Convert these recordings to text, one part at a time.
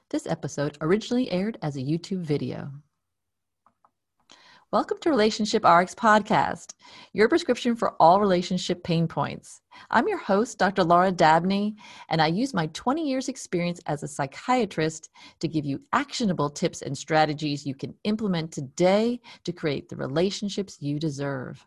This episode originally aired as a YouTube video. Welcome to Relationship RX Podcast, your prescription for all relationship pain points. I'm your host, Dr. Laura Dabney, and I use my 20 years experience as a psychiatrist to give you actionable tips and strategies you can implement today to create the relationships you deserve.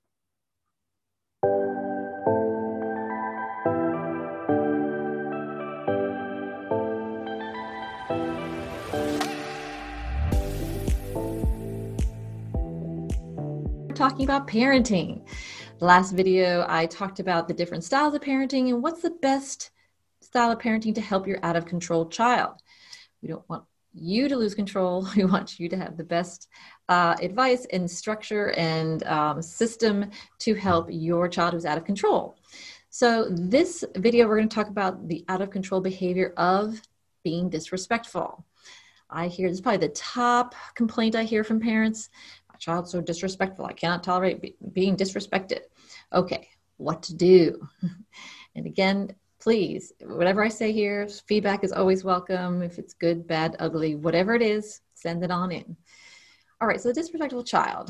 Talking about parenting. The last video, I talked about the different styles of parenting and what's the best style of parenting to help your out of control child. We don't want you to lose control. We want you to have the best advice and structure and system to help your child who's out of control. So this video, we're going to talk about the out of control behavior of being disrespectful. I hear this is probably the top complaint I hear from parents. My child's so disrespectful. I cannot tolerate being disrespected. Okay, what to do? And again, please, whatever I say here, feedback is always welcome. If it's good, bad, ugly, whatever it is, send it on in. All right, so the disrespectful child.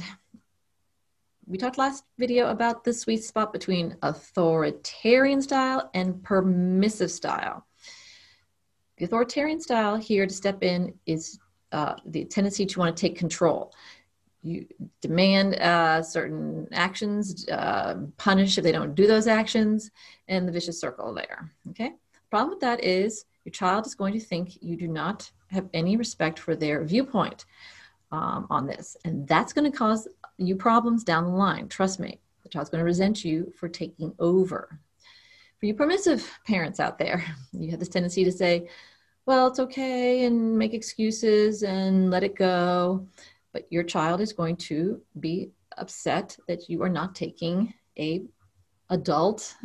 We talked last video about the sweet spot between authoritarian style and permissive style. The authoritarian style here to step in is the tendency to want to take control. You demand certain actions, punish if they don't do those actions, and the vicious circle there, okay? The problem with that is your child is going to think you do not have any respect for their viewpoint on this, and that's going to cause you problems down the line. Trust me, the child's going to resent you for taking over. For you permissive parents out there, you have this tendency to say, well, it's okay, and make excuses and let it go. But your child is going to be upset that you are not taking an adult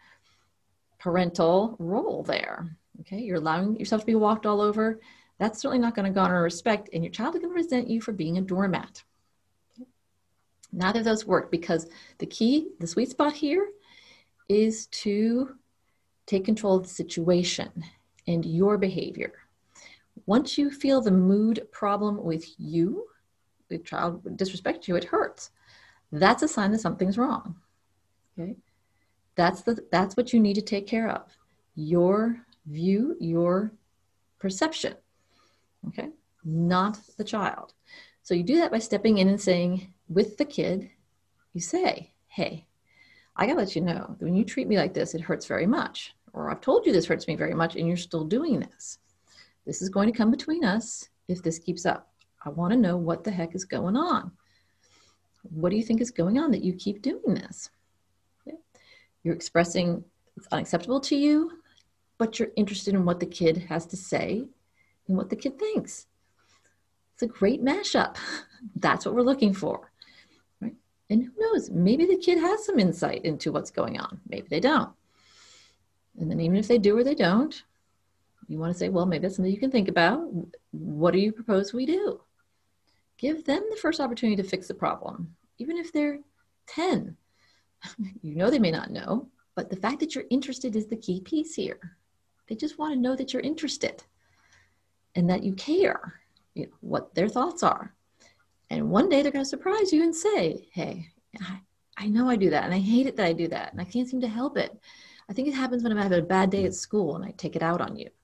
parental role there. Okay, you're allowing yourself to be walked all over. That's certainly not going to garner respect, and your child is going to resent you for being a doormat. Okay? Neither of those work because the sweet spot here is to take control of the situation and your behavior. Once you feel the mood problem with you, the child would disrespect you, it hurts. That's a sign that something's wrong. Okay, that's what you need to take care of. Your view, your perception. Okay, not the child. So you do that by stepping in and saying, with the kid, you say, hey, I gotta let you know that when you treat me like this, it hurts very much. Or I've told you this hurts me very much and you're still doing this. This is going to come between us if this keeps up. I want to know what the heck is going on. What do you think is going on that you keep doing this? Okay. You're expressing it's unacceptable to you, but you're interested in what the kid has to say and what the kid thinks. It's a great mashup. That's what we're looking for. Right? And who knows, maybe the kid has some insight into what's going on. Maybe they don't. And then even if they do or they don't, you want to say, well, maybe that's something you can think about. What do you propose we do? Give them the first opportunity to fix the problem, even if they're 10. You know they may not know, but the fact that you're interested is the key piece here. They just want to know that you're interested and that you care, what their thoughts are. And one day they're going to surprise you and say, hey, I know I do that, and I hate it that I do that, and I can't seem to help it. I think it happens when I'm having a bad day at school and I take it out on you.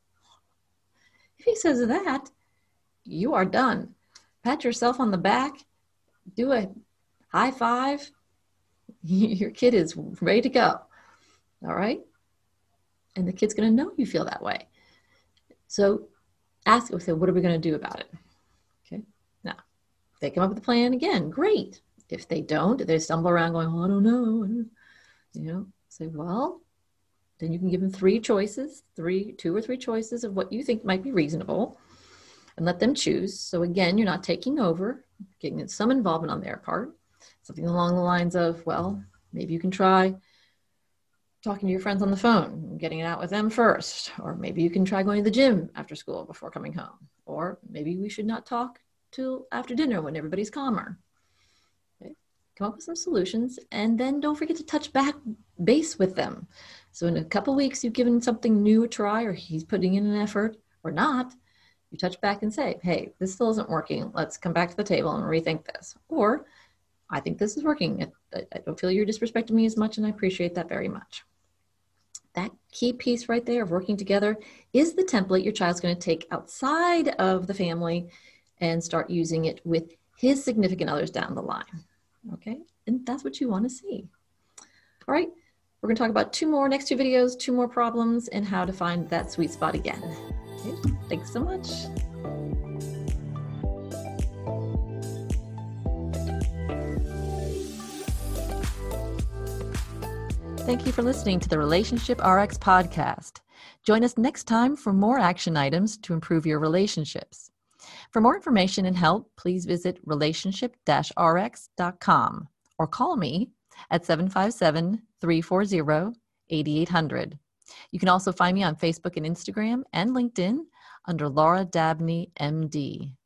If he says that, you are done. Pat yourself on the back, do a high five. Your kid is ready to go. All right? And the kid's going to know you feel that way. So ask, say, what are we going to do about it? Okay. Now, if they come up with a plan again, great. If they don't, if they stumble around going, well, I don't know, say, well, then you can give them two or three choices of what you think might be reasonable and let them choose. So again, you're not taking over, getting some involvement on their part. Something along the lines of, well, maybe you can try talking to your friends on the phone, getting it out with them first. Or maybe you can try going to the gym after school before coming home. Or maybe we should not talk till after dinner when everybody's calmer. Okay. Come up with some solutions, and then don't forget to touch back base with them. So in a couple weeks, you've given something new a try, or he's putting in an effort or not. You touch back and say, hey, this still isn't working. Let's come back to the table and rethink this. Or, I think this is working. I don't feel you're disrespecting me as much, and I appreciate that very much. That key piece right there of working together is the template your child's going to take outside of the family and start using it with his significant others down the line. Okay, and that's what you want to see. All right, we're going to talk about next two videos, 2 more problems, and how to find that sweet spot again. Okay, thanks so much. Thank you for listening to the Relationship RX podcast. Join us next time for more action items to improve your relationships. For more information and help, please visit relationship-rx.com or call me at 757-340-8800. You can also find me on Facebook and Instagram and LinkedIn under Laura Dabney, MD.